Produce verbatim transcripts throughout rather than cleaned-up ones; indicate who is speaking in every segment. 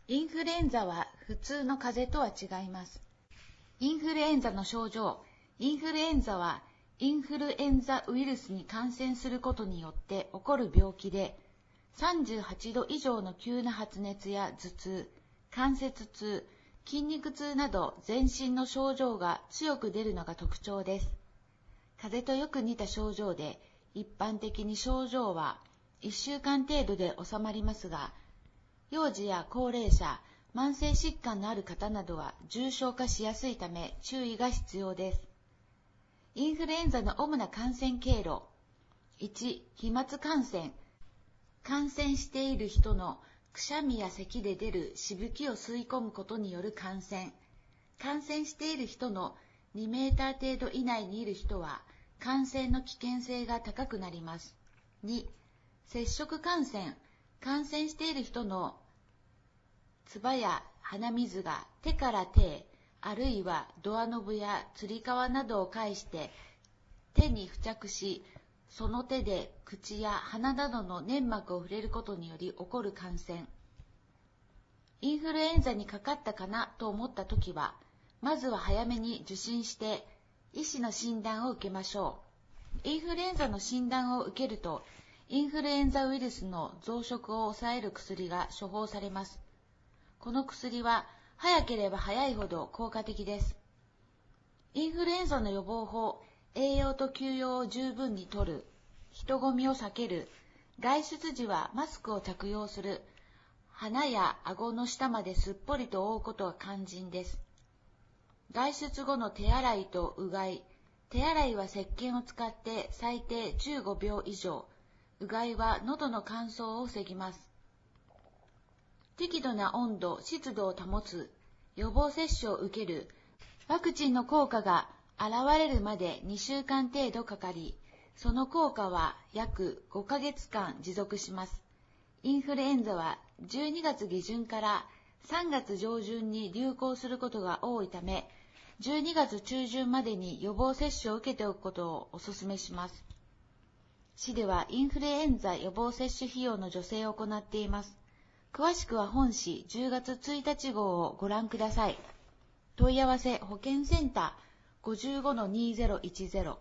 Speaker 1: インフルエンザは普通の風邪とは違います。インフルエンザの症状。インフルエンザはインフルエンザウイルスに感染することによって起こる病気で、さんじゅうはちど以上の急な発熱や頭痛、関節痛、筋肉痛など全身の症状が強く出るのが特徴です。風邪とよく似た症状で、一般的に症状はいっしゅうかん程度で収まりますが、幼児や高齢者、慢性疾患のある方などは重症化しやすいため注意が必要です。インフルエンザの主な感染経路。いち、飛沫感染。感染している人のくしゃみや咳で出るしぶきを吸い込むことによる感染。感染している人のにメーター程度以内にいる人は感染の危険性が高くなります。に、接触感染。感染している人の唾や鼻水が手から手へ、あるいはドアノブやつり革などを介して手に付着し、その手で口や鼻などの粘膜を触れることにより起こる感染。インフルエンザにかかったかなと思ったときは、まずは早めに受診して医師の診断を受けましょう。インフルエンザの診断を受けると、インフルエンザウイルスの増殖を抑える薬が処方されます。この薬は早ければ早いほど効果的です。インフルエンザの予防法、栄養と休養を十分にとる、人混みを避ける、外出時はマスクを着用する、鼻や顎の下まですっぽりと覆うことが肝心です。外出後の手洗いとうがい、手洗いは石鹸を使って最低じゅうごびょう以上、うがいは喉の乾燥を防ぎます。適度な温度、湿度を保つ、予防接種を受ける、ワクチンの効果が現れるまでにしゅうかん程度かかり、その効果は約ごかげつかん持続します。インフルエンザはじゅうにがつげじゅんからさんがつじょうじゅんに流行することが多いため、じゅうにがつちゅうじゅんまでに予防接種を受けておくことをお勧めします。市ではインフルエンザ予防接種費用の助成を行っています。詳しくは本誌じゅうがつついたち号をご覧ください。問い合わせ保健センター ごじゅうごのにせんじゅう。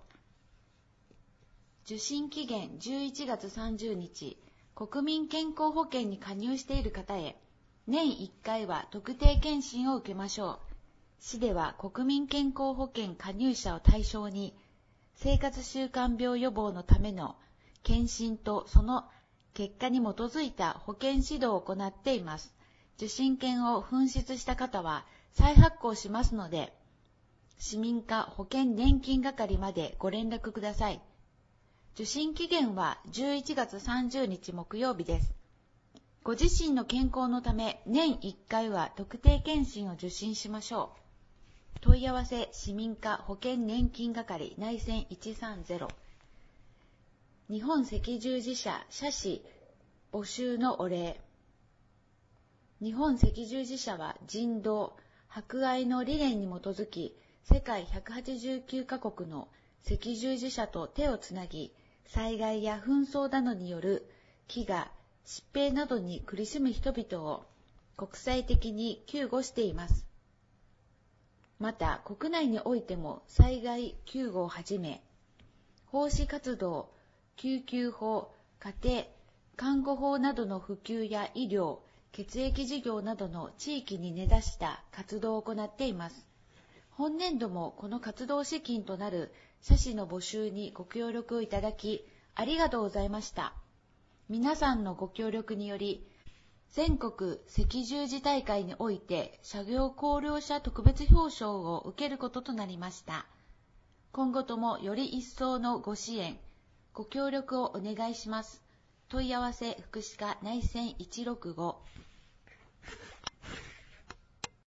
Speaker 1: 受診期限じゅういちがつさんじゅうにち、国民健康保険に加入している方へ、年いっかいは特定健診を受けましょう。市では国民健康保険加入者を対象に、生活習慣病予防のための検診とその結果に基づいた保健指導を行っています。受診券を紛失した方は再発行しますので、市民課保険年金係までご連絡ください。受診期限はじゅういちがつさんじゅうにち木曜日です。ご自身の健康のため年いっかいは特定健診を受診しましょう。問い合わせ市民課保険年金係内線いちさんゼロ。日本赤十字社社史募集のお礼。日本赤十字社は人道、博愛の理念に基づき、世界ひゃくはちじゅうきゅうかこくの赤十字社と手をつなぎ、災害や紛争などによる飢餓、疾病などに苦しむ人々を国際的に救護しています。また、国内においても災害救護をはじめ、奉仕活動、救急法、家庭、看護法などの普及や医療、血液事業などの地域に根ざした活動を行っています。本年度もこの活動資金となる社史の募集にご協力いただき、ありがとうございました。皆さんのご協力により、全国赤十字大会において社業功労者特別表彰を受けることとなりました。今後ともより一層のご支援、ご協力をお願いします。問い合わせ福祉課内線いちろくご。